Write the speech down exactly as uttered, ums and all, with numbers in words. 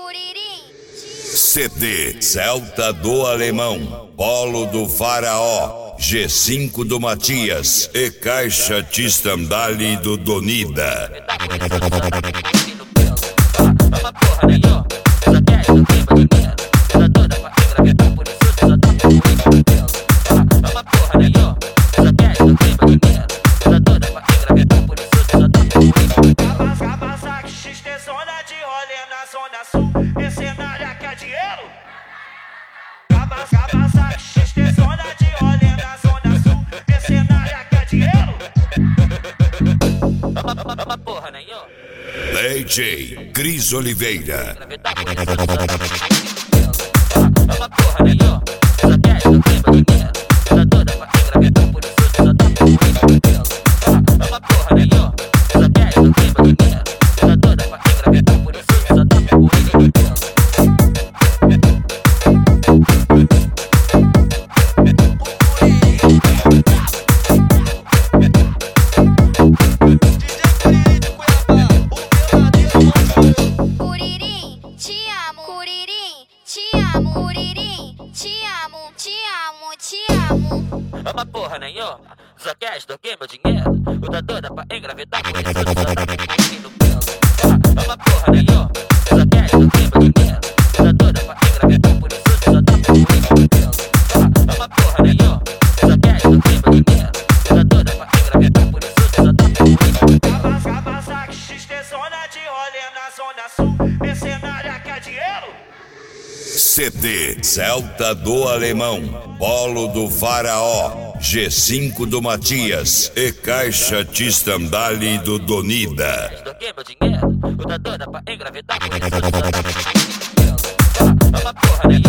C D Celta do Alemão, Polo do Faraó, G cinco do Matias e Caixa Tistandali do Donida. D J Cris Oliveira. Uma porra nenhuma, só quer extorquir meu dinheiro. Eu tô doida pra engravidar, por isso eu só tá aqui no pelo. Uma porra nenhuma, só quer extorquir meu dinheiro. Eu tô doida pra engravidar, por isso eu só tá aqui no pelo. Uma porra nenhuma, só quer extorquir meu dinheiro. Eu tô doida pra engravidar, por isso eu só tá aqui no pelo. Kawasaki X T zona de rolê na zona sul, mercenária quer dinheiro. C D Celta do Alemão, Polo do Faraó, G cinco do Matias e Caixa Tistandali do Donida. Extorquei meu dinheiro, eu tô doida pra engravidar, por isso eu só tá aqui no pelo. Uma porra nenhuma.